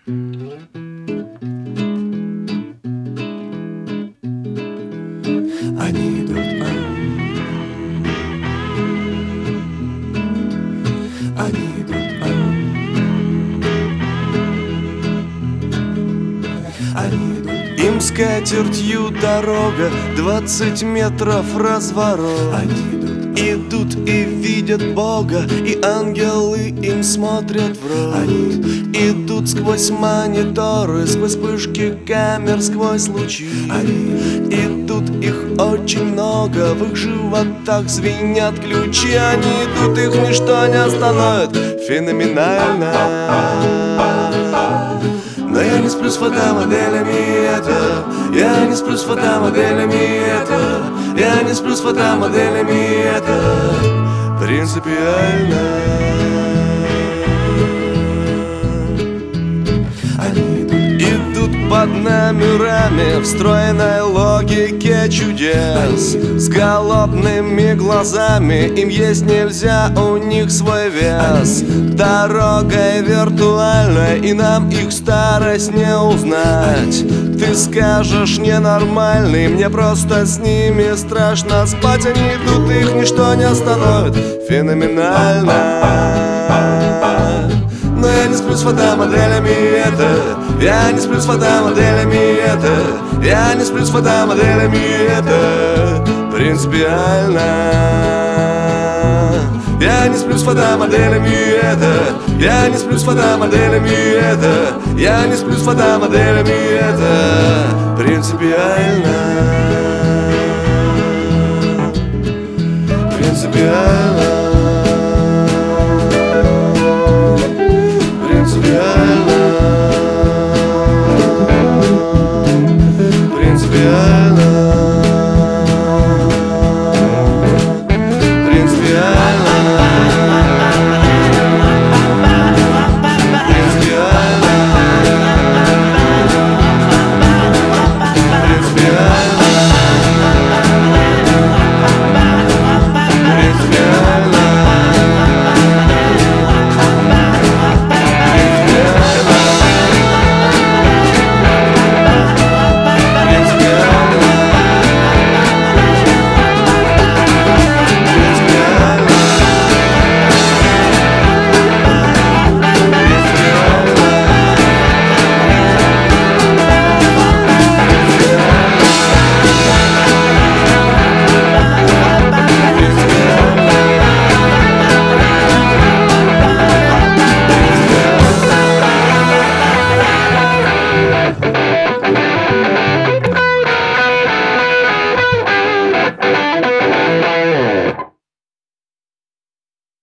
Они идут, они идут, они идут. Им скатертью дорога, 20 метров разворот. Они идут и видят Бога, и ангелы им смотрят в рот. Они идут сквозь мониторы, сквозь вспышки камер, сквозь лучи. Они идут, их очень много, в их животах звенят ключи. Они идут, их ничто не остановит, феноменально. Но я не сплю с фотомоделями, это я не сплю с фотомоделями, это я не сплю с фотомоделями, это принципиально. Они идут под номерами в стройной логике чудес, с голодными глазами, им есть нельзя, у них свой вес. Дорогой виртуальной, и нам их старость не узнать. Ты скажешь ненормальный, мне просто с ними страшно спать. Они идут, их ничто не остановит, феноменально. Но я не сплю с фотомоделями, это я не сплю с фотомоделями, это я не сплю с фотомоделями, это принципиально. Я не сплю с фотомоделями, это я не сплю с фотомоделями, это я не сплю с фотомоделями, это принципиально. Принципиально.